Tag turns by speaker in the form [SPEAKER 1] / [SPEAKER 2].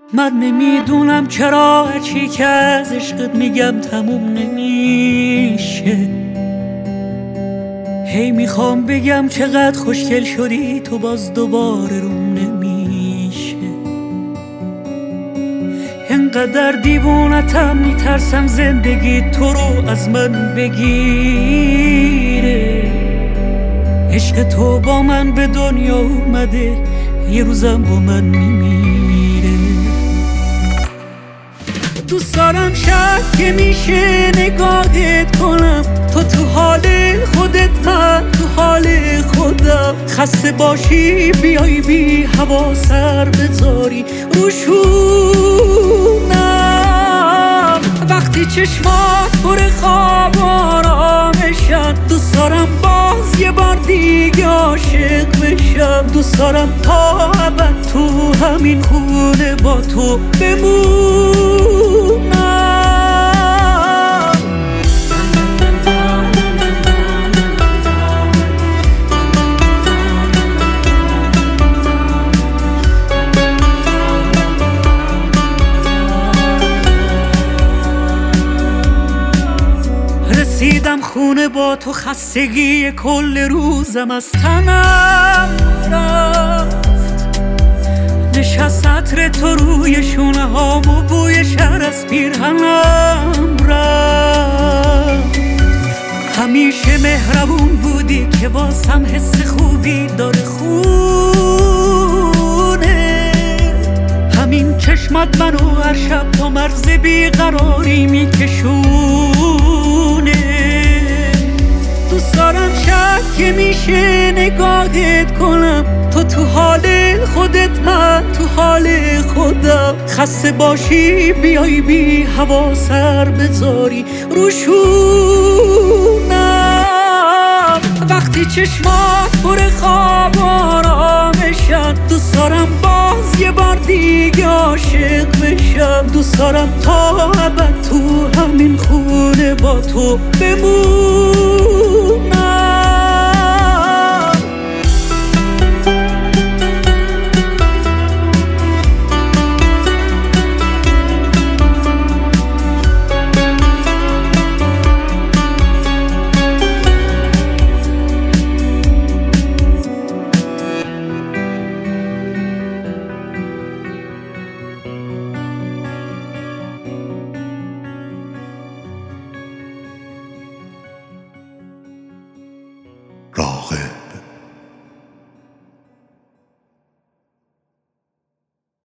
[SPEAKER 1] من نمیدونم چرا هرچی که از عشقت میگم تموم نمیشه. هی میخوام بگم چقدر خوشگل شدی تو، باز دوباره روم نمیشه. انقدر دیوونتم میترسم زندگی تو رو از من بگیره. عشق تو با من به دنیا اومده، یه روزم با من میمیره. دوست دارم شب که میشه نگاهت کنم، تو حال خودت من تو حال خودم. خسته باشی بیای بی هوا سر بذاری روشونم. وقتی چشمات پر خواب آرامشن، دوست دارم باز یه بار دیگه عاشق بشم. دوست دارم تا ابد تو همین خونه با تو بمونم. رسیدم خونه با تو، خستگی کل روزم از تنم رفت. نشست عطر تو روی شونه هام و بوی شهر از پیرهنم رفت. همیشه مهربون بودی که واسم حس خوبی داره خونه. همین چشمات منو هر شب تا مرز بیقراری میکشونه. دوست دارم شب که میشه نگاهت کنم، تو حال خودت من تو حال خودم. خسته باشی بیای بی هوا سر بذاری روشونم. وقتی چشمات پر خواب آرامشن، دوست دارم باز یه بار دیگه عاشق بشم. دوست دارم تا ابد تو همین خونه با تو بمونم.